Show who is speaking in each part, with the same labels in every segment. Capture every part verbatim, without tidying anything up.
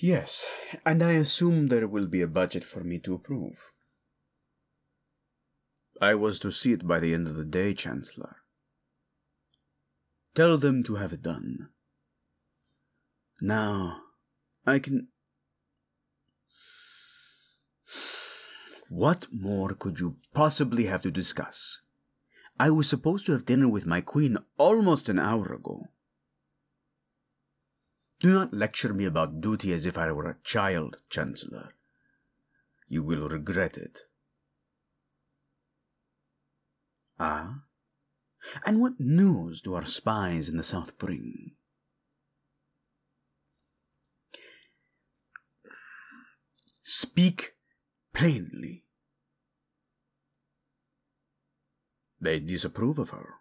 Speaker 1: Yes, and I assume there will be a budget for me to approve. I was to see it by the end of the day, Chancellor. Tell them to have it done. Now, I can... What more could you possibly have to discuss? I was supposed to have dinner with my queen almost an hour ago. Do not lecture me about duty as if I were a child, Chancellor. You will regret it. Ah? And what news do our spies in the south bring? Speak plainly. They disapprove of her.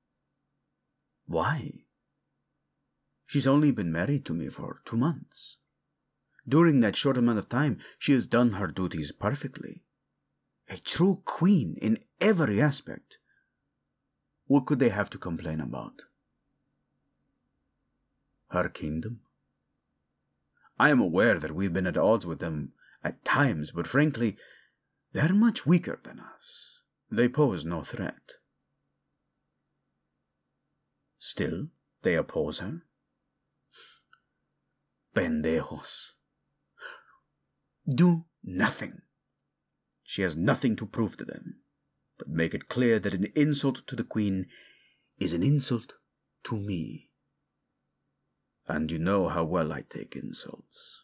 Speaker 1: Why? She's only been married to me for two months. During that short amount of time, she has done her duties perfectly. A true queen in every aspect. What could they have to complain about? Her kingdom? I am aware that we've been at odds with them at times, but frankly, they're much weaker than us. They pose no threat. Still, they oppose her? Pendejos. Do nothing. She has nothing to prove to them, but make it clear that an insult to the queen is an insult to me. And you know how well I take insults.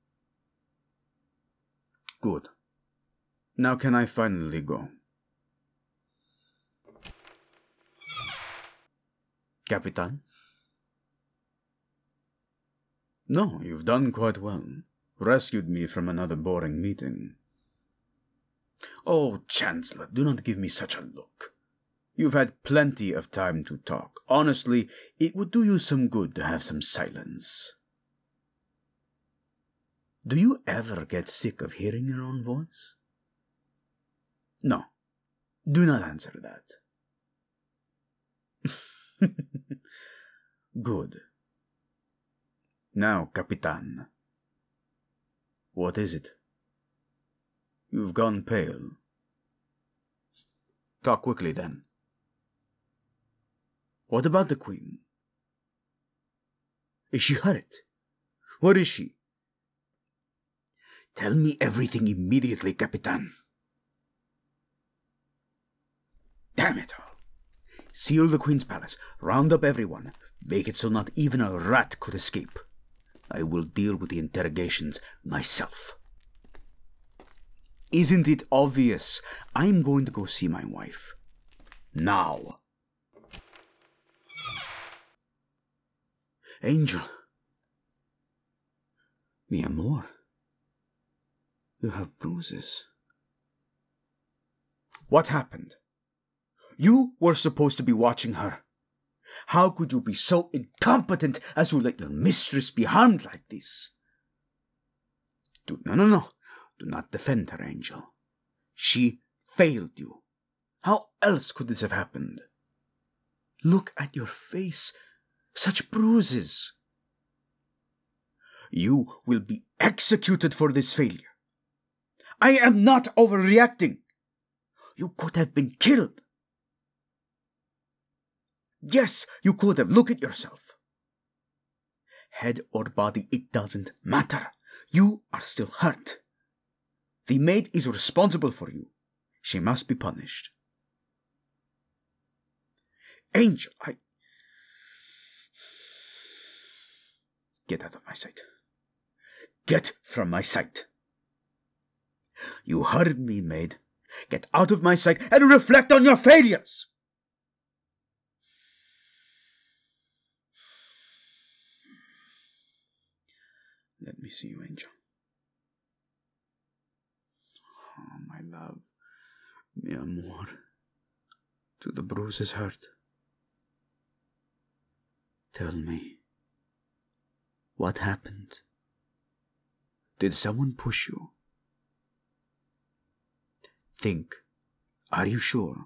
Speaker 1: Good. Now can I finally go? Capitan? No, you've done quite well. Rescued me from another boring meeting. Oh, Chancellor, do not give me such a look. You've had plenty of time to talk. Honestly, it would do you some good to have some silence. Do you ever get sick of hearing your own voice? No, do not answer that. Good. Now, Capitan. What is it? You've gone pale. Talk quickly, then. What about the queen? Is she hurt? Where is she? Tell me everything immediately, Capitan. Damn it all. Seal the queen's palace. Round up everyone. Make it so not even a rat could escape. I will deal with the interrogations myself. Isn't it obvious? I'm going to go see my wife. Now. Angel. Mi amor. You have bruises. What happened? You were supposed to be watching her. How could you be so incompetent as to let your mistress be harmed like this? Do, no, no, no. Do not defend her, Angel. She failed you. How else could this have happened? Look at your face. Such bruises. You will be executed for this failure. I am not overreacting. You could have been killed. Yes, you could have. Look at yourself. Head or body, it doesn't matter. You are still hurt. The maid is responsible for you. She must be punished. Angel, I... Get out of my sight. Get from my sight. You heard me, maid. Get out of my sight and reflect on your failures. Let me see you, Angel. Oh, my love. Mi amor. Do the bruises hurt? Tell me. What happened? Did someone push you? Think. Are you sure?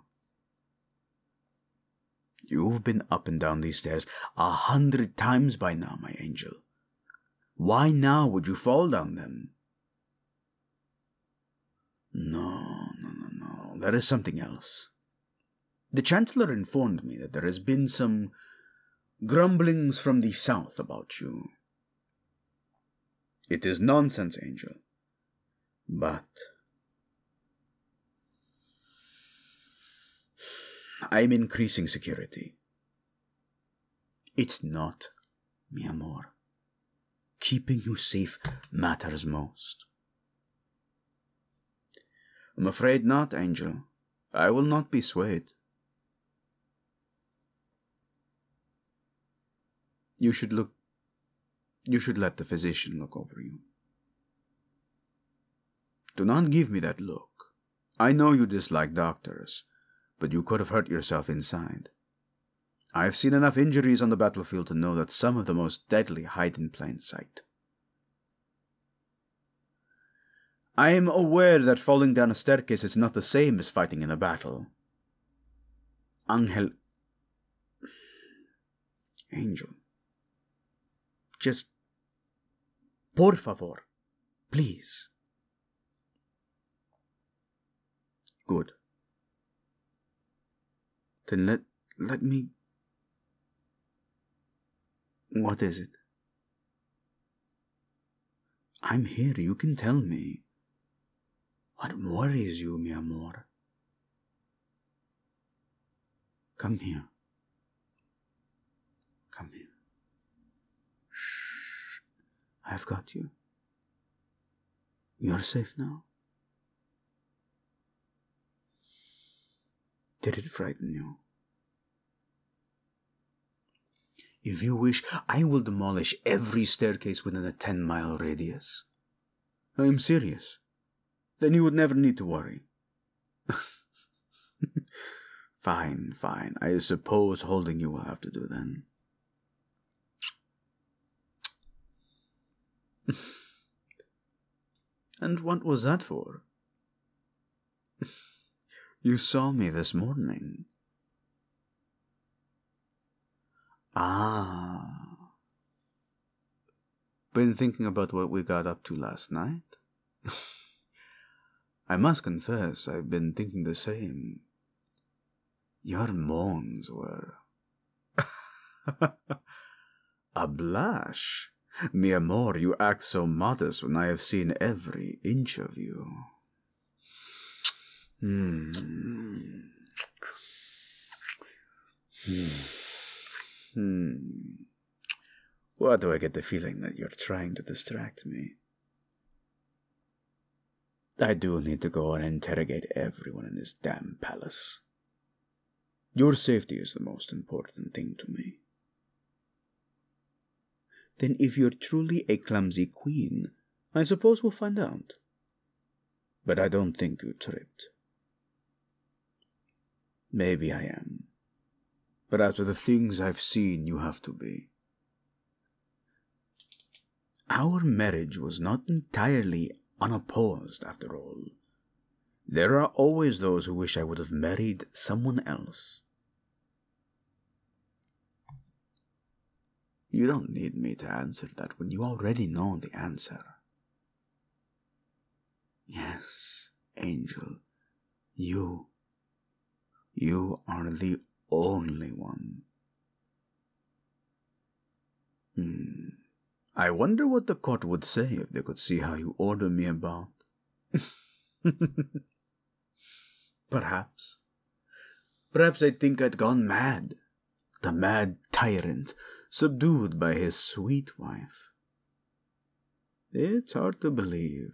Speaker 1: You've been up and down these stairs a hundred times by now, my angel. Why now would you fall down them? No, no, no, no. There is something else. The Chancellor informed me that there has been some grumblings from the south about you. It is nonsense, Angel. But I am increasing security. It's not, mi amor. Keeping you safe matters most. I'm afraid not, Angel. I will not be swayed. You should look... You should let the physician look over you. Do not give me that look. I know you dislike doctors, but you could have hurt yourself inside. I've seen enough injuries on the battlefield to know that some of the most deadly hide in plain sight. I am aware that falling down a staircase is not the same as fighting in a battle. Angel... Angel... Just... Por favor. Please. Good. Then let... let me... What is it? I'm here, you can tell me. What worries you, mi amor? Come here. Come here. Shh. I've got you. You're safe now. Did it frighten you? If you wish, I will demolish every staircase within a ten-mile radius. I am serious. Then you would never need to worry. Fine, fine. I suppose holding you will have to do then. And what was that for? You saw me this morning. Ah. Been thinking about what we got up to last night? I must confess, I've been thinking the same. Your moans were... A blush? Mi amor, you act so modest when I have seen every inch of you. Hmm. Hmm. Hmm. Why do I get the feeling that you're trying to distract me? I do need to go and interrogate everyone in this damn palace. Your safety is the most important thing to me. Then if you're truly a clumsy queen, I suppose we'll find out. But I don't think you tripped. Maybe I am. But after the things I've seen, you have to be. Our marriage was not entirely unopposed, after all. There are always those who wish I would have married someone else. You don't need me to answer that when you already know the answer. Yes, Angel, you, you are the only one. Hmm. I wonder what the court would say if they could see how you order me about. Perhaps. Perhaps I'd think I'd gone mad. The mad tyrant, subdued by his sweet wife. It's hard to believe.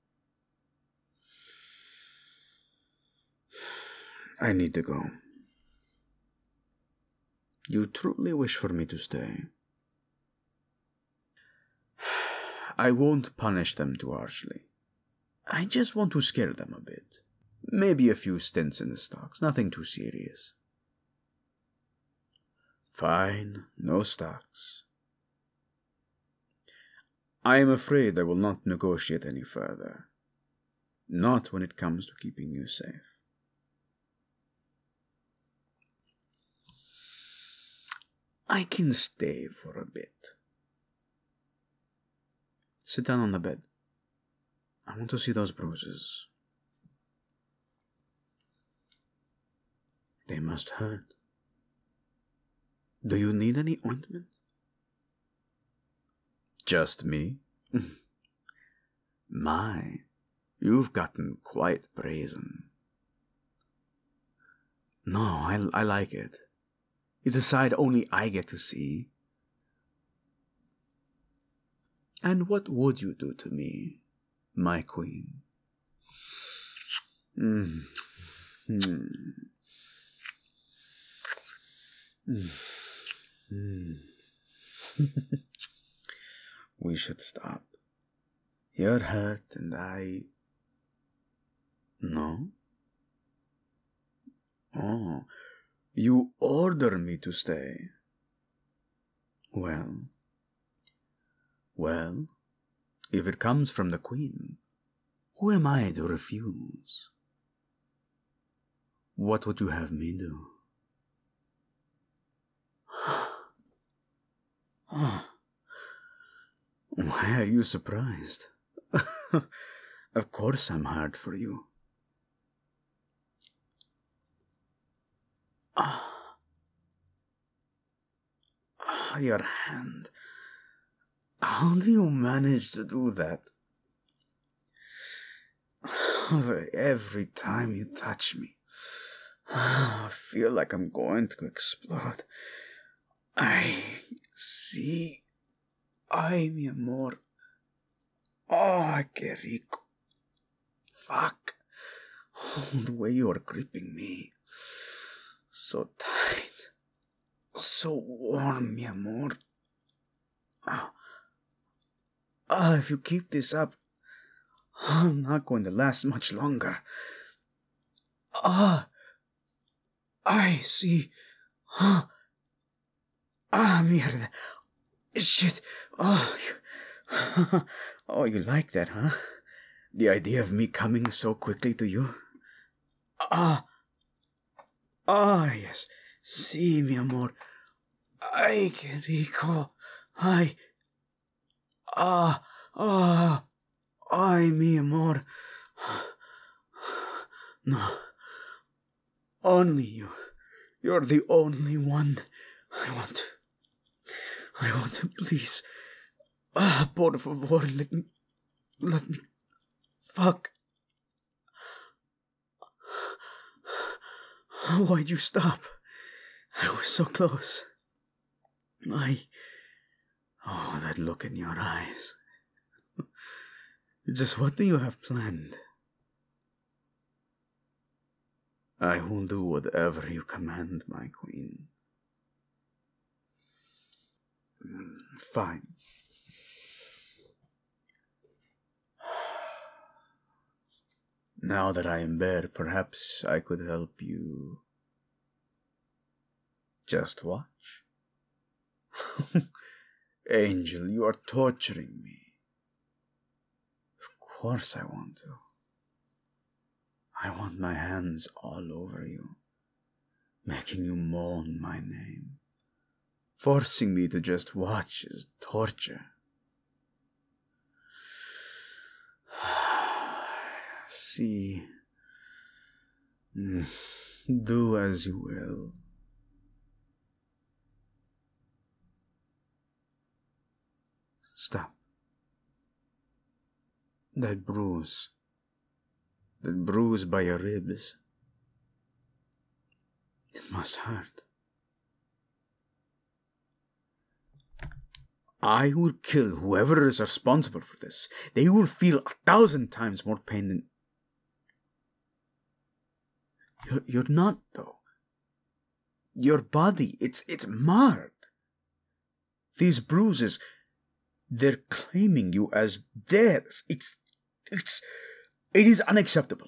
Speaker 1: I need to go. You truly wish for me to stay? I won't punish them too harshly. I just want to scare them a bit. Maybe a few stints in the stocks, nothing too serious. Fine, no stocks. I am afraid I will not negotiate any further. Not when it comes to keeping you safe. I can stay for a bit. Sit down on the bed. I want to see those bruises. They must hurt. Do you need any ointment? Just me? My, you've gotten quite brazen. No, I, I like it. It's a side only I get to see. And what would you do to me, my queen? Mm. Mm. Mm. We should stop. You're hurt and I... No? Oh, you order me to stay. Well, well, if it comes from the queen, who am I to refuse? What would you have me do? Oh, why are you surprised? Of course I'm hard for you. Ah, ah, your hand. How do you manage to do that? Every time you touch me, I feel like I'm going to explode. I see. Ay, mi amor. Oh, qué rico. Fuck. Oh, the way you are gripping me. So tight. So warm, mi amor. Ah, ah, if you keep this up, I'm not going to last much longer. Ah, I see. Ah, ah, mierda. Shit. Oh, you, oh, you like that, huh? The idea of me coming so quickly to you? Ah, ah, yes. Sí, mi amor. Ay, qué rico. Ay, ah, ah, ay, mi amor. No, only you. You're the only one I want to. I want to, please. Ah, por favor, let me, let me, fuck. Why'd you stop? I was so close. I, oh, that look in your eyes. Just what do you have planned? I will do whatever you command, my queen. Fine. Now that I am better, perhaps I could help you. Just watch. Angel, you are torturing me. Of course I want to. I want my hands all over you, making you moan my name. Forcing me to just watch is torture. See, do as you will. Stop. That bruise, that bruise by your ribs, it must hurt. I will kill whoever is responsible for this. They will feel a thousand times more pain than... You're, you're not, though. Your body, it's, it's marred. These bruises, they're claiming you as theirs. It's, it's, it is unacceptable.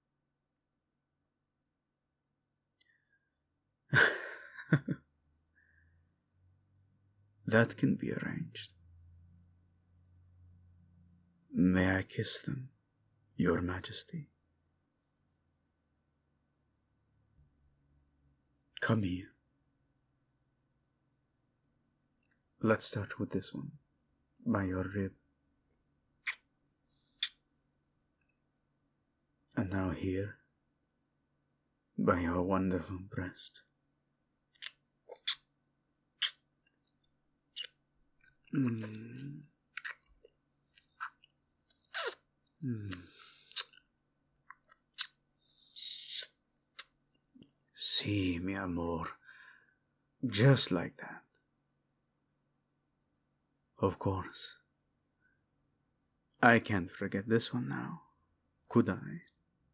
Speaker 1: That can be arranged. May I kiss them, Your Majesty? Come here. Let's start with this one, by your rib. And now here, by your wonderful breast. Mm. Mm. See, mi amor, just like that. Of course, I can't forget this one now, could I?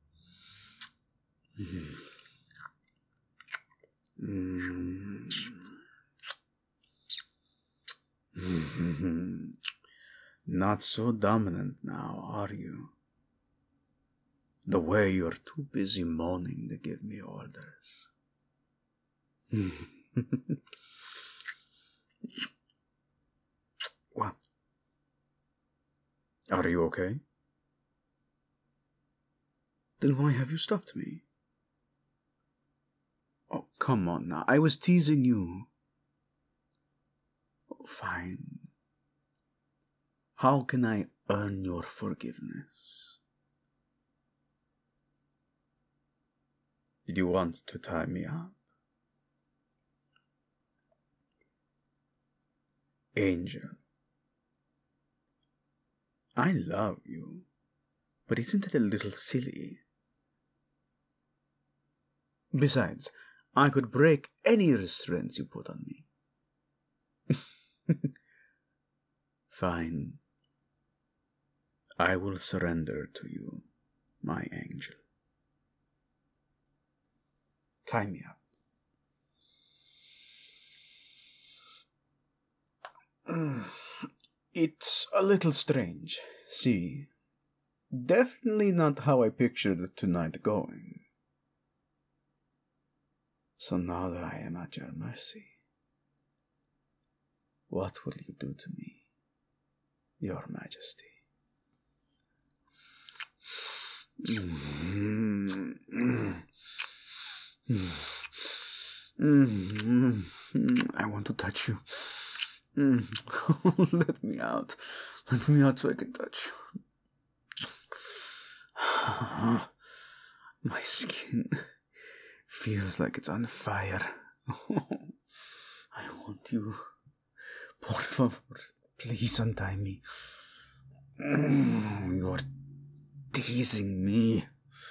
Speaker 1: Mm. Mm. Mm-hmm. Not so dominant now, are you? The way you're too busy moaning to give me orders. What? Are you okay? Then why have you stopped me? Oh, come on now. I was teasing you. Oh, fine. How can I earn your forgiveness? Did you want to tie me up? Angel, I love you, but isn't it a little silly? Besides, I could break any restraints you put on me. Fine. I will surrender to you, my angel. Tie me up. It's a little strange, see. Definitely not how I pictured tonight going. So now that I am at your mercy, what will you do to me, your majesty? Mm-hmm. Mm-hmm. I want to touch you. Mm. Let me out. Let me out so I can touch you. My skin feels like it's on fire. I want you. Por favor, please untie me. Mm, you're teasing me.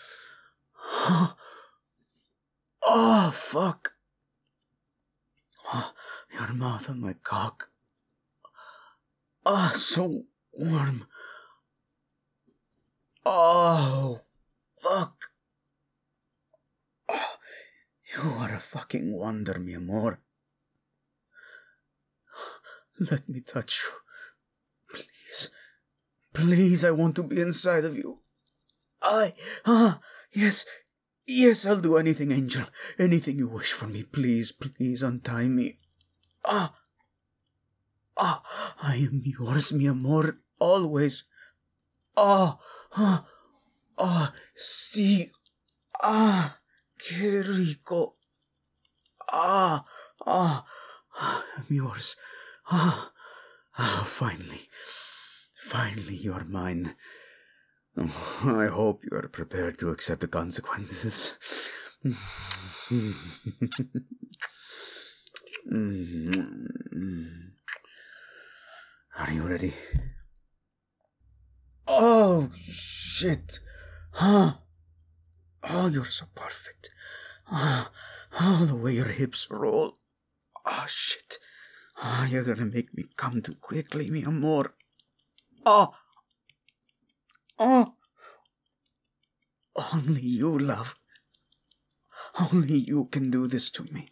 Speaker 1: Oh, fuck. Oh, your mouth on my cock. Ah, oh, so warm. Oh, fuck. Oh, you are a fucking wonder, mi amor. Let me touch you. Please. Please, I want to be inside of you. I, ah, yes, yes, I'll do anything, angel. Anything you wish for me. Please, please untie me. Ah. Ah, I am yours, mi amor, always. Ah, ah, ah, sí. Ah, qué rico. Ah, ah, ah, I'm yours. Ah, ah, finally. Finally, you're mine. I hope you are prepared to accept the consequences. Are you ready? Oh, shit. Huh? Oh, you're so perfect. Oh, oh, the way your hips roll. Oh, shit. Oh, you're gonna make me come too quickly, mi amor. Oh. Oh. Only you, love. Only you can do this to me.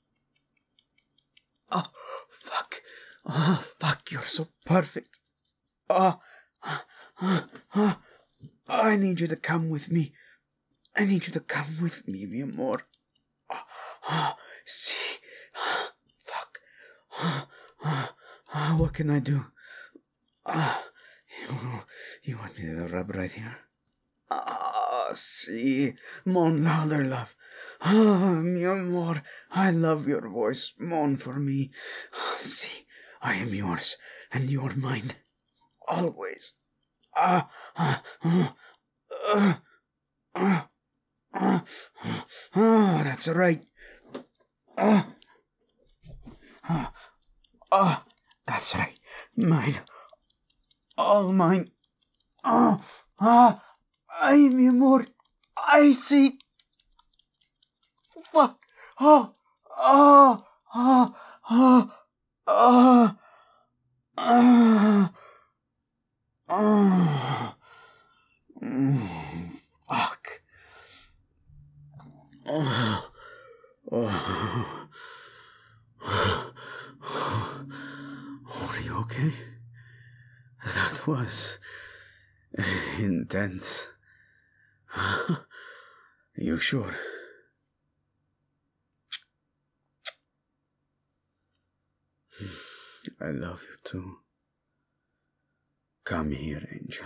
Speaker 1: Oh, fuck. Oh, fuck, you're so perfect. Oh, oh, oh, oh. I need you to come with me. I need you to come with me, mi amor. Oh, oh, see. Oh, fuck. Oh, oh, oh, what can I do? Oh, you, you want me to rub right here? Ah, oh, see. Moan louder, love. Ah, oh, mi amor. I love your voice. Moan for me. Oh, see. I am yours, and you're mine. Always. Ah, ah, ah, ah. Ah, ah, ah, that's right. Ah, ah, ah, that's right. Mine. All mine. Ah, ah, ay, mi amor. Ay, sí. Fuck. Ah, ah, ah, ah, ah, ah, ah. Mm, fuck. Oh, oh. Are you okay? That was intense. You sure? I love you too. Come here, Angel.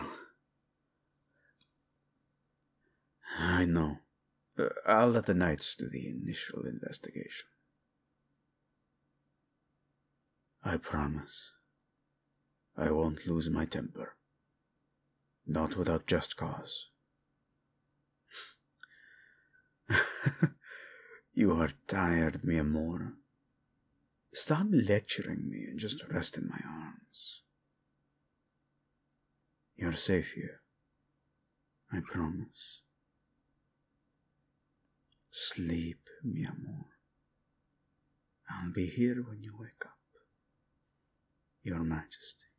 Speaker 1: I know. Uh, I'll let the Knights do the initial investigation. I promise. I won't lose my temper. Not without just cause. You are tired, mi amor. Stop lecturing me and just rest in my arms. You're safe here. I promise. Sleep, mi amor. I'll be here when you wake up. Your Majesty.